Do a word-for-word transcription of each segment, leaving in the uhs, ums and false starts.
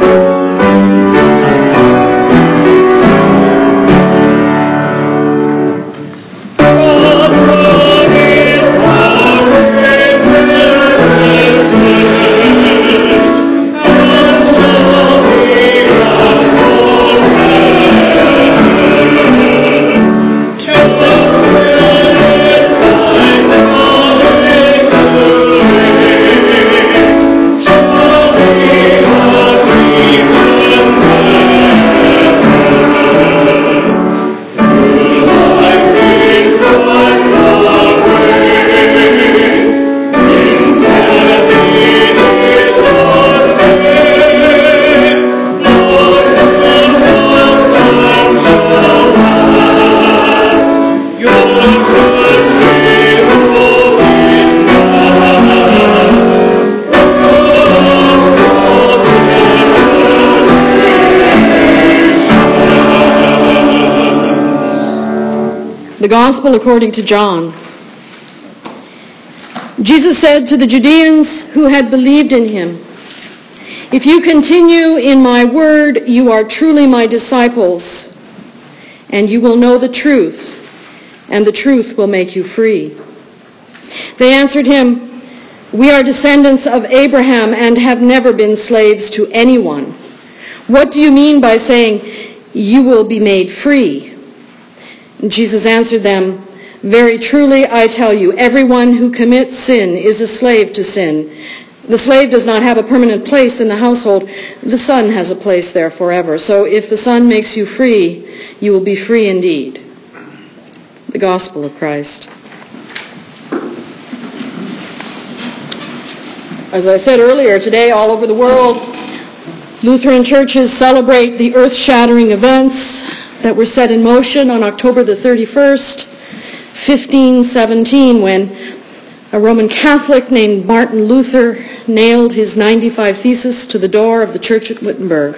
The Gospel according to John. Jesus said to the Judeans who had believed in him, "If you continue in my word, you are truly my disciples, and you will know the truth, and the truth will make you free." They answered him, "We are descendants of Abraham and have never been slaves to anyone. What do you mean by saying, 'You will be made free'?" And Jesus answered them, "Very truly I tell you, everyone who commits sin is a slave to sin. The slave does not have a permanent place in the household. The Son has a place there forever. So if the Son makes you free, you will be free indeed." The Gospel of Christ. As I said earlier, today all over the world, Lutheran churches celebrate the earth-shattering events that were set in motion on October the thirty-first, fifteen seventeen, when a Roman Catholic named Martin Luther nailed his ninety-five Theses to the door of the church at Wittenberg.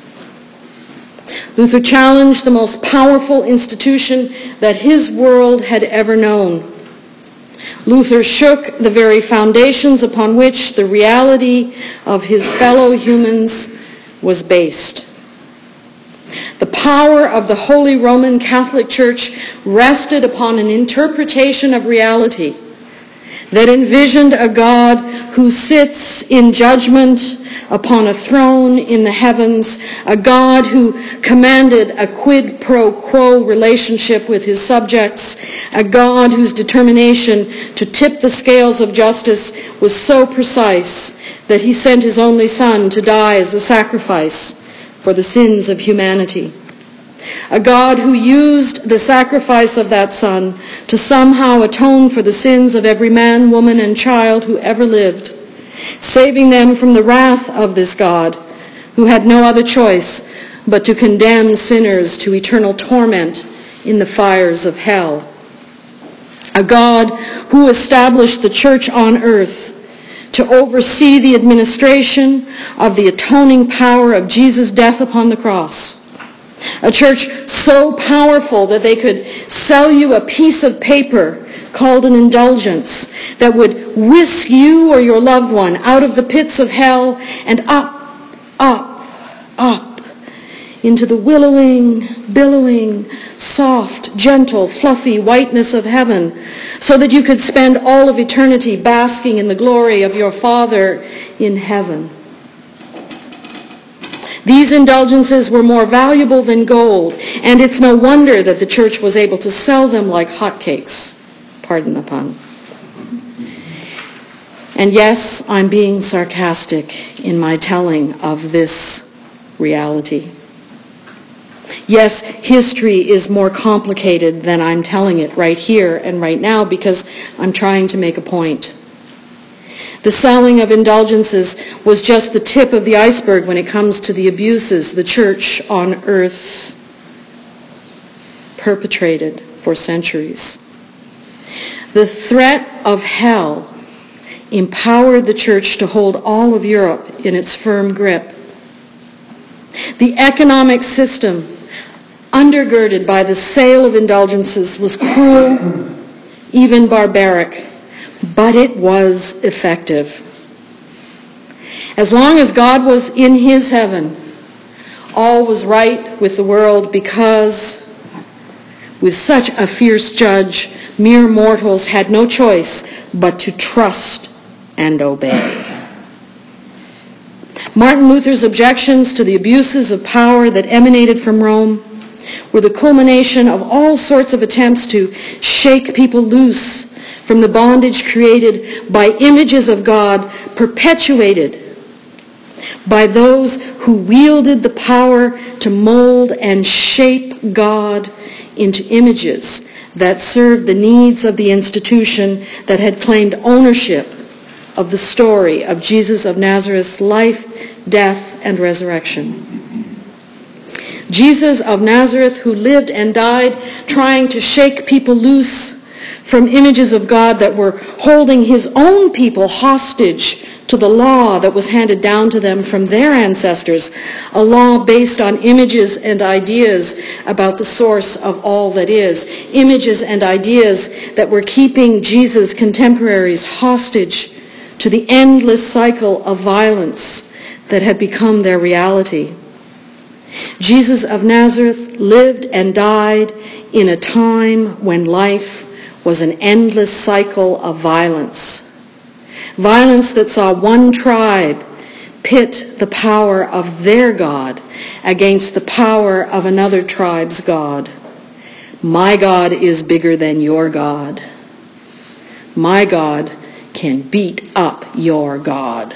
Luther challenged the most powerful institution that his world had ever known. Luther shook the very foundations upon which the reality of his fellow humans was based. The power of the Holy Roman Catholic Church rested upon an interpretation of reality that envisioned a God who sits in judgment upon a throne in the heavens, a God who commanded a quid pro quo relationship with his subjects, a God whose determination to tip the scales of justice was so precise that he sent his only Son to die as a sacrifice for the sins of humanity. A God who used the sacrifice of that Son to somehow atone for the sins of every man, woman, and child who ever lived, saving them from the wrath of this God who had no other choice but to condemn sinners to eternal torment in the fires of hell. A God who established the church on earth to oversee the administration of the atoning power of Jesus' death upon the cross. A church so powerful that they could sell you a piece of paper called an indulgence that would whisk you or your loved one out of the pits of hell and up, up, up into the willowing, billowing, soft, gentle, fluffy whiteness of heaven, so that you could spend all of eternity basking in the glory of your Father in heaven. These indulgences were more valuable than gold, and it's no wonder that the church was able to sell them like hotcakes. Pardon the pun. And yes, I'm being sarcastic in my telling of this reality. Yes, history is more complicated than I'm telling it right here and right now because I'm trying to make a point. The selling of indulgences was just the tip of the iceberg when it comes to the abuses the church on earth perpetrated for centuries. The threat of hell empowered the church to hold all of Europe in its firm grip. The economic system, undergirded by the sale of indulgences, was cruel, even barbaric, but it was effective. As long as God was in his heaven, all was right with the world because, with such a fierce judge, mere mortals had no choice but to trust and obey. Martin Luther's objections to the abuses of power that emanated from Rome were the culmination of all sorts of attempts to shake people loose from the bondage created by images of God perpetuated by those who wielded the power to mold and shape God into images that served the needs of the institution that had claimed ownership of the story of Jesus of Nazareth's life, death, and resurrection. Jesus of Nazareth, who lived and died trying to shake people loose from images of God that were holding his own people hostage to the law that was handed down to them from their ancestors, a law based on images and ideas about the source of all that is, images and ideas that were keeping Jesus' contemporaries hostage to the endless cycle of violence that had become their reality. Jesus of Nazareth lived and died in a time when life was an endless cycle of violence. Violence that saw one tribe pit the power of their God against the power of another tribe's God. My God is bigger than your God. My God can beat up your God.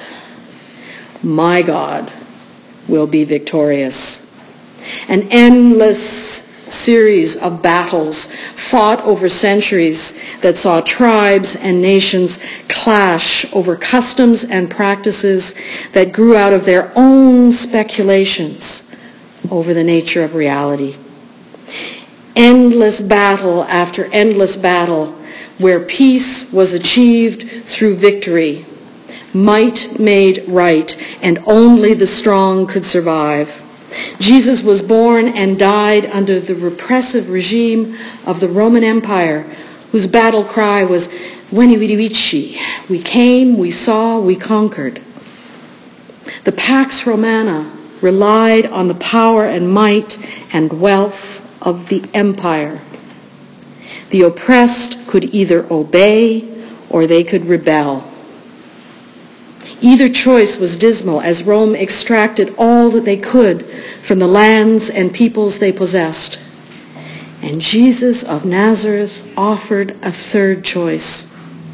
My God will be victorious. An endless series of battles fought over centuries that saw tribes and nations clash over customs and practices that grew out of their own speculations over the nature of reality. Endless battle after endless battle where peace was achieved through victory, might made right, and only the strong could survive. Jesus was born and died under the repressive regime of the Roman Empire, whose battle cry was, Veni Vidi Vici, we came, we saw, we conquered. The Pax Romana relied on the power and might and wealth of the empire. The oppressed could either obey or they could rebel. Either choice was dismal as Rome extracted all that they could from the lands and peoples they possessed. And Jesus of Nazareth offered a third choice: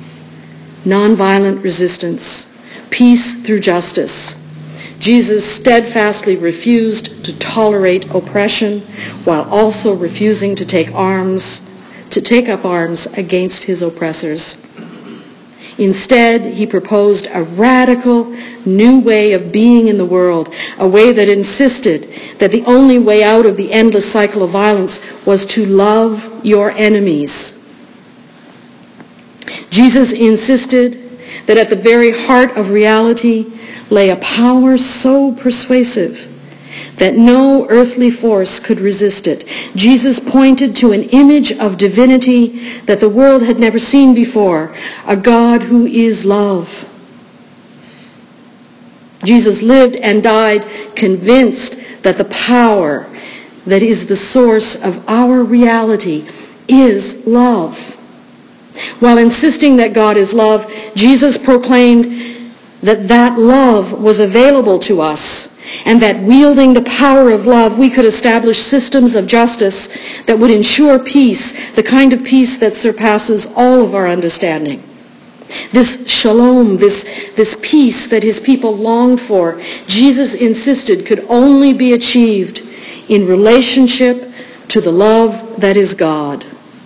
nonviolent resistance, peace through justice. Jesus steadfastly refused to tolerate oppression while also refusing to take arms, to take up arms against his oppressors. Instead, he proposed a radical new way of being in the world, a way that insisted that the only way out of the endless cycle of violence was to love your enemies. Jesus insisted that at the very heart of reality lay a power so persuasive that no earthly force could resist it. Jesus pointed to an image of divinity that the world had never seen before, a God who is love. Jesus lived and died convinced that the power that is the source of our reality is love. While insisting that God is love, Jesus proclaimed that that love was available to us, and that wielding the power of love, we could establish systems of justice that would ensure peace, the kind of peace that surpasses all of our understanding. This shalom, this, this peace that his people longed for, Jesus insisted could only be achieved in relationship to the love that is God.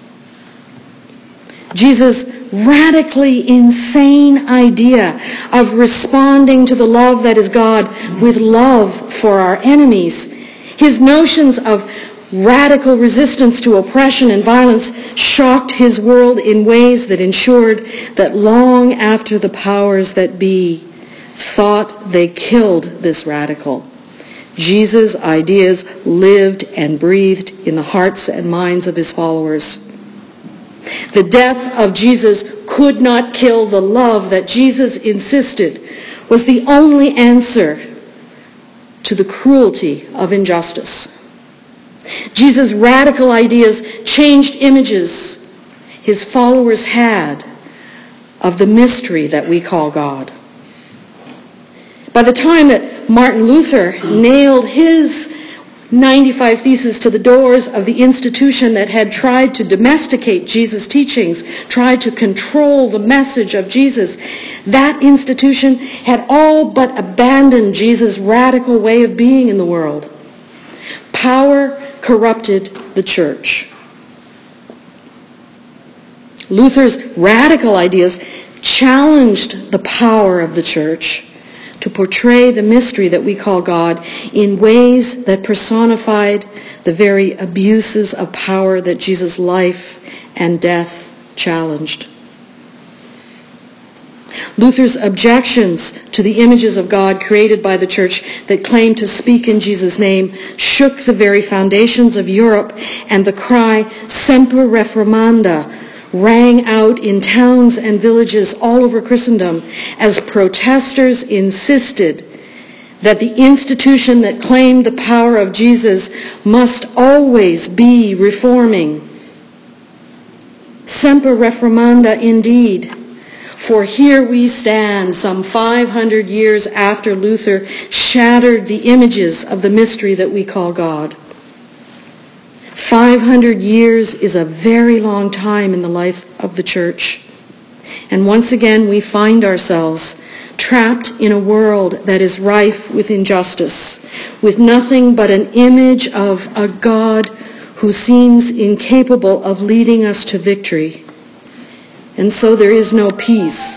Jesus' radically insane idea of responding to the love that is God with love for our enemies, his notions of radical resistance to oppression and violence shocked his world in ways that ensured that long after the powers that be thought they killed this radical, Jesus' ideas lived and breathed in the hearts and minds of his followers. The death of Jesus could not kill the love that Jesus insisted was the only answer to the cruelty of injustice. Jesus' radical ideas changed images his followers had of the mystery that we call God. By the time that Martin Luther nailed his ninety-five Theses to the doors of the institution that had tried to domesticate Jesus' teachings, tried to control the message of Jesus, that institution had all but abandoned Jesus' radical way of being in the world. Power corrupted the church. Luther's radical ideas challenged the power of the church to portray the mystery that we call God in ways that personified the very abuses of power that Jesus' life and death challenged. Luther's objections to the images of God created by the church that claimed to speak in Jesus' name shook the very foundations of Europe, and the cry, Semper Reformanda, rang out in towns and villages all over Christendom as protesters insisted that the institution that claimed the power of Jesus must always be reforming. Semper Reformanda indeed, for here we stand some five hundred years after Luther shattered the images of the mystery that we call God. five hundred years is a very long time in the life of the church. And once again we find ourselves trapped in a world that is rife with injustice, with nothing but an image of a God who seems incapable of leading us to victory. And so there is no peace.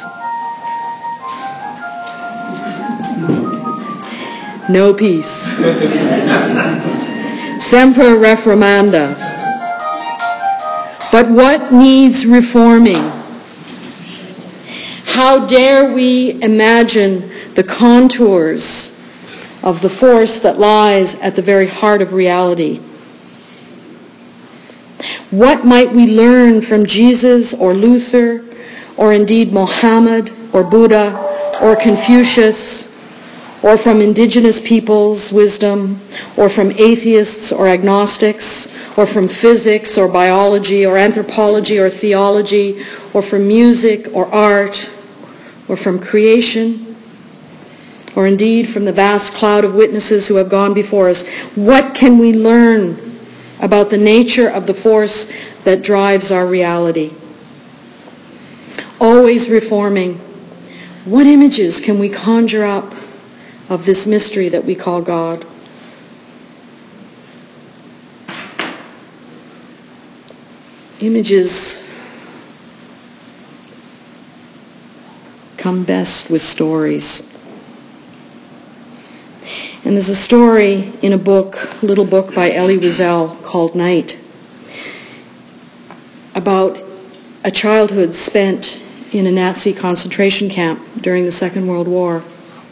No peace. Semper Reformanda. But what needs reforming? How dare we imagine the contours of the force that lies at the very heart of reality? What might we learn from Jesus or Luther, or indeed Mohammed or Buddha or Confucius, or from indigenous peoples' wisdom, or from atheists or agnostics, or from physics or biology or anthropology or theology, or from music or art, or from creation, or indeed from the vast cloud of witnesses who have gone before us? What can we learn about the nature of the force that drives our reality? Always reforming. What images can we conjure up of this mystery that we call God? Images come best with stories. And there's a story in a book, a little book by Elie Wiesel called Night, about a childhood spent in a Nazi concentration camp during the Second World War.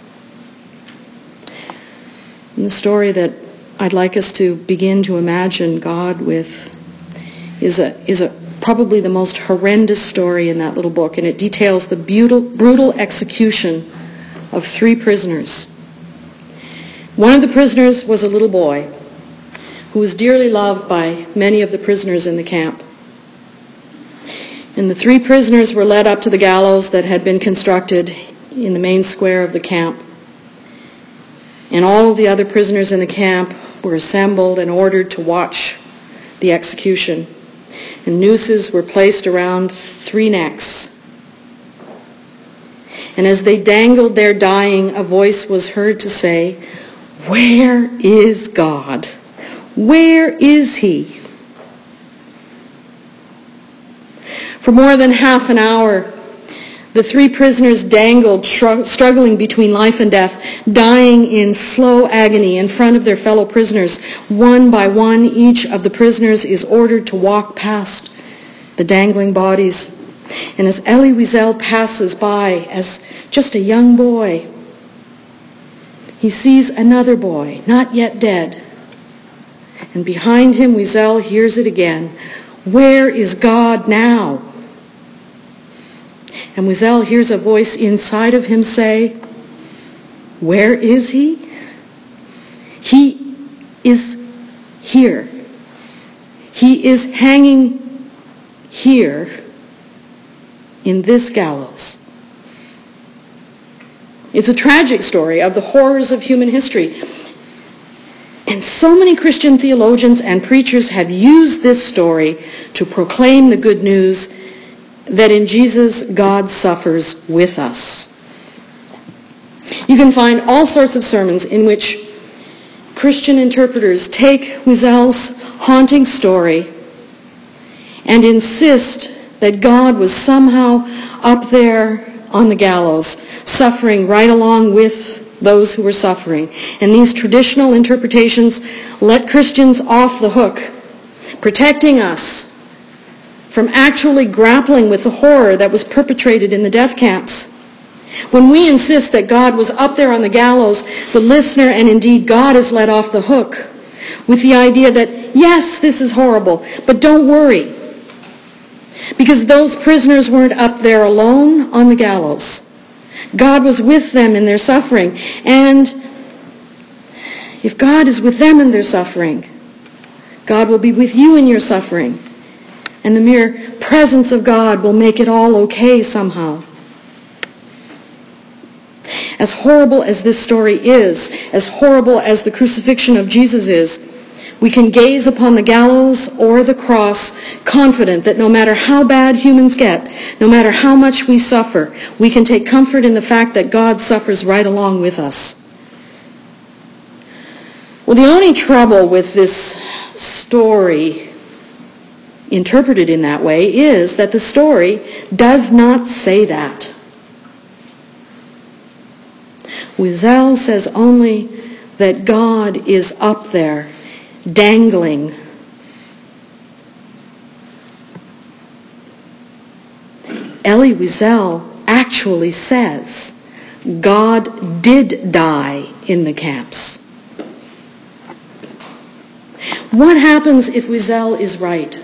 And the story that I'd like us to begin to imagine God with is a is a probably the most horrendous story in that little book, and it details the brutal, brutal execution of three prisoners. One of the prisoners was a little boy who was dearly loved by many of the prisoners in the camp. And the three prisoners were led up to the gallows that had been constructed in the main square of the camp. And all of the other prisoners in the camp were assembled and ordered to watch the execution. And nooses were placed around three necks. And as they dangled there dying, a voice was heard to say, "Where is God? Where is he?" For more than half an hour, the three prisoners dangled, shrug- struggling between life and death, dying in slow agony in front of their fellow prisoners. One by one, each of the prisoners is ordered to walk past the dangling bodies. And as Elie Wiesel passes by as just a young boy, he sees another boy, not yet dead. And behind him, Wiesel hears it again. "Where is God now?" And Wiesel hears a voice inside of him say, Where is he? He is here. He is hanging here in this gallows. It's a tragic story of the horrors of human history. And so many Christian theologians and preachers have used this story to proclaim the good news that in Jesus, God suffers with us. You can find all sorts of sermons in which Christian interpreters take Wiesel's haunting story and insist that God was somehow up there on the gallows, suffering right along with those who were suffering. And these traditional interpretations let Christians off the hook, protecting us from actually grappling with the horror that was perpetrated in the death camps. When we insist that God was up there on the gallows, the listener, and indeed God, is let off the hook with the idea that, yes, this is horrible, but don't worry, because those prisoners weren't up there alone on the gallows. God was with them in their suffering. And if God is with them in their suffering, God will be with you in your suffering. And the mere presence of God will make it all okay somehow. As horrible as this story is, as horrible as the crucifixion of Jesus is, we can gaze upon the gallows or the cross confident that no matter how bad humans get, no matter how much we suffer, we can take comfort in the fact that God suffers right along with us. Well, the only trouble with this story interpreted in that way is that the story does not say that. Wiesel says only that God is up there, dangling. Elie Wiesel actually says God did die in the camps. What happens if Wiesel is right?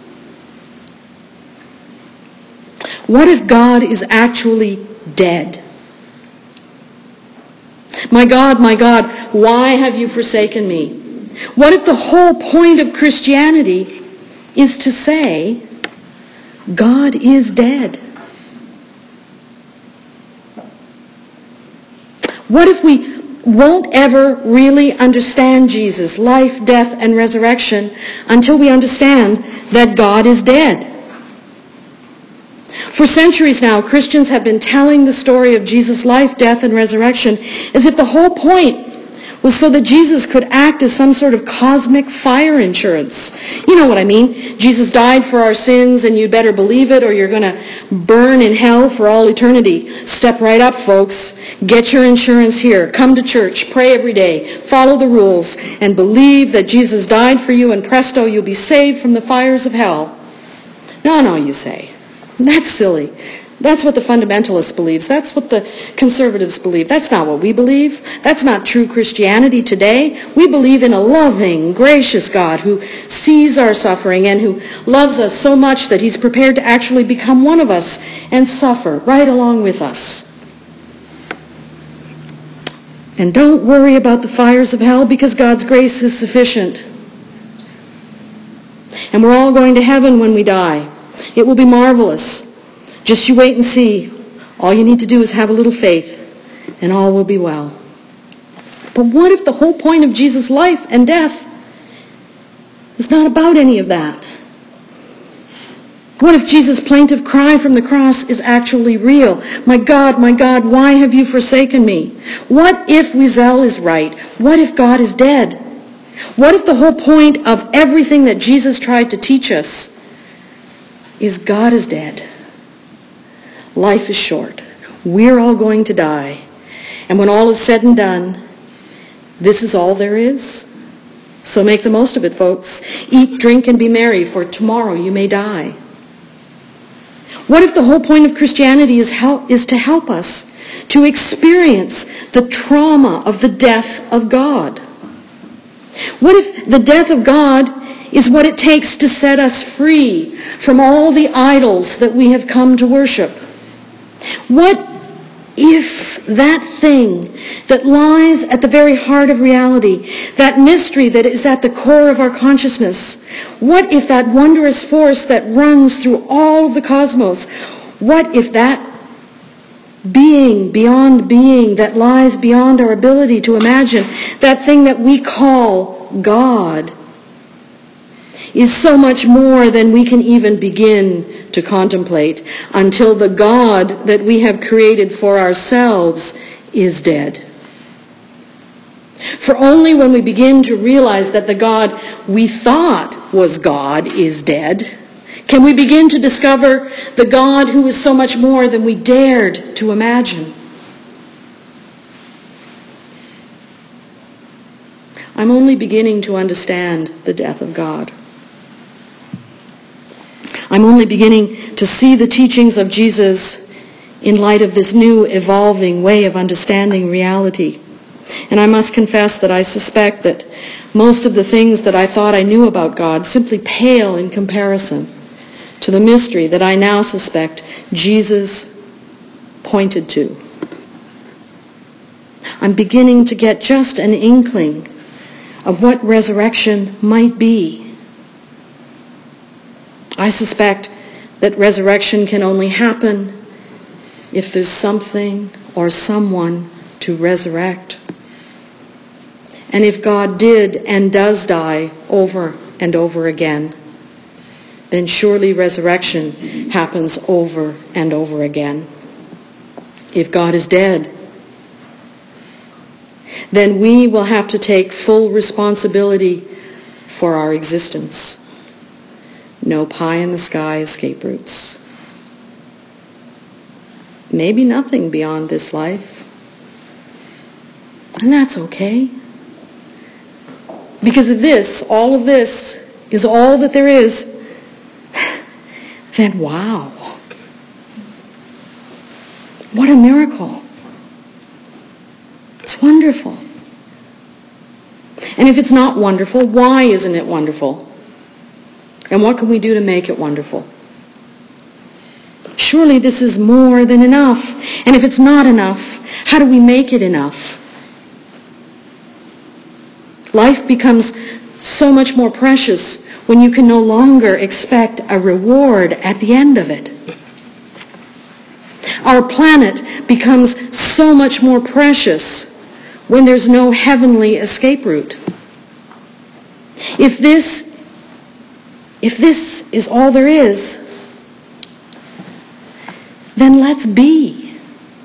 What if God is actually dead? My God, my God, why have you forsaken me? What if the whole point of Christianity is to say, God is dead? What if we won't ever really understand Jesus' life, death, and resurrection until we understand that God is dead? For centuries now, Christians have been telling the story of Jesus' life, death, and resurrection as if the whole point was so that Jesus could act as some sort of cosmic fire insurance. You know what I mean? Jesus died for our sins, and you better believe it, or you're going to burn in hell for all eternity. Step right up, folks. Get your insurance here. Come to church. Pray every day. Follow the rules. And believe that Jesus died for you, and presto, you'll be saved from the fires of hell. No, no, you say. That's silly. That's what the fundamentalists believe. That's what the conservatives believe. That's not what we believe. That's not true Christianity today. We believe in a loving, gracious God who sees our suffering and who loves us so much that he's prepared to actually become one of us and suffer right along with us. And don't worry about the fires of hell, because God's grace is sufficient. And we're all going to heaven when we die. It will be marvelous. Just you wait and see. All you need to do is have a little faith, and all will be well. But what if the whole point of Jesus' life and death is not about any of that? What if Jesus' plaintive cry from the cross is actually real? My God, my God, why have you forsaken me? What if Wiesel is right? What if God is dead? What if the whole point of everything that Jesus tried to teach us is God is dead? Life is short. We're all going to die. And when all is said and done, this is all there is. So make the most of it, folks. Eat, drink, and be merry, for tomorrow you may die. What if the whole point of Christianity is help, is to help us to experience the trauma of the death of God? What if the death of God is what it takes to set us free from all the idols that we have come to worship? What if that thing that lies at the very heart of reality, that mystery that is at the core of our consciousness, what if that wondrous force that runs through all of the cosmos, what if that being beyond being that lies beyond our ability to imagine, that thing that we call God, is so much more than we can even begin to contemplate until the God that we have created for ourselves is dead. For only when we begin to realize that the God we thought was God is dead, can we begin to discover the God who is so much more than we dared to imagine. I'm only beginning to understand the death of God. I'm only beginning to see the teachings of Jesus in light of this new evolving way of understanding reality. And I must confess that I suspect that most of the things that I thought I knew about God simply pale in comparison to the mystery that I now suspect Jesus pointed to. I'm beginning to get just an inkling of what resurrection might be. I suspect that resurrection can only happen if there's something or someone to resurrect. And if God did and does die over and over again, then surely resurrection happens over and over again. If God is dead, then we will have to take full responsibility for our existence. No pie-in-the-sky escape routes. Maybe nothing beyond this life. And that's okay. Because if this, all of this, is all that there is, then wow. What a miracle. It's wonderful. And if it's not wonderful, why isn't it wonderful? And what can we do to make it wonderful? Surely this is more than enough. And if it's not enough, how do we make it enough? Life becomes so much more precious when you can no longer expect a reward at the end of it. Our planet becomes so much more precious when there's no heavenly escape route. If this If this is all there is, then let's be.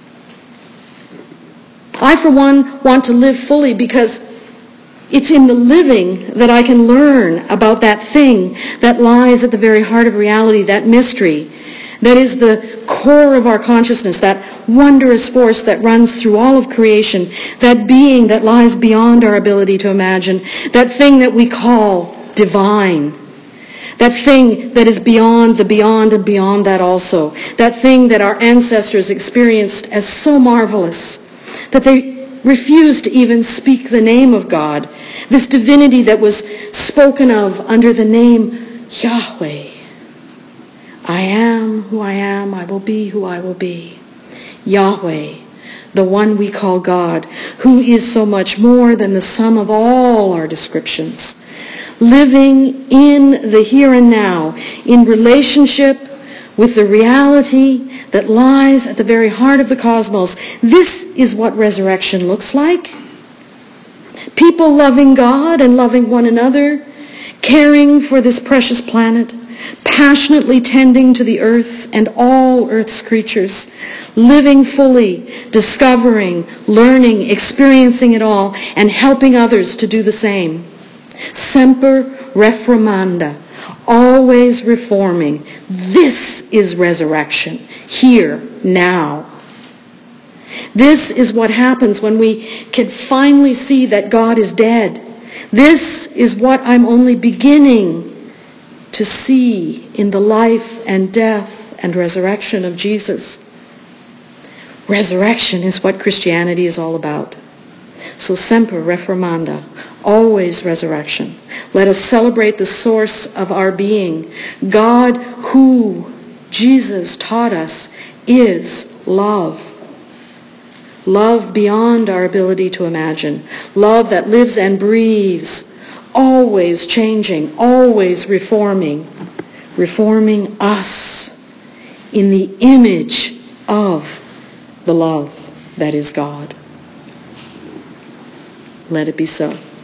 I, for one, want to live fully because it's in the living that I can learn about that thing that lies at the very heart of reality, that mystery, that is the core of our consciousness, that wondrous force that runs through all of creation, that being that lies beyond our ability to imagine, that thing that we call divine. That thing that is beyond the beyond and beyond that also. That thing that our ancestors experienced as so marvelous that they refused to even speak the name of God. This divinity that was spoken of under the name Yahweh. I am who I am, I will be who I will be. Yahweh, the one we call God, who is so much more than the sum of all our descriptions. Living in the here and now, in relationship with the reality that lies at the very heart of the cosmos. This is what resurrection looks like. People loving God and loving one another, caring for this precious planet, passionately tending to the earth and all earth's creatures, living fully, discovering, learning, experiencing it all, and helping others to do the same. Semper reformanda, always reforming. This is resurrection, here, now. This is what happens when we can finally see that God is dead. This is what I'm only beginning to see in the life and death and resurrection of Jesus. Resurrection is what Christianity is all about. So semper reformanda, always resurrection. Let us celebrate the source of our being. God, who Jesus taught us, is love. love beyond our ability to imagine, love that lives and breathes, always changing, always reforming, reforming us in the image of the love that is God. Let it be so.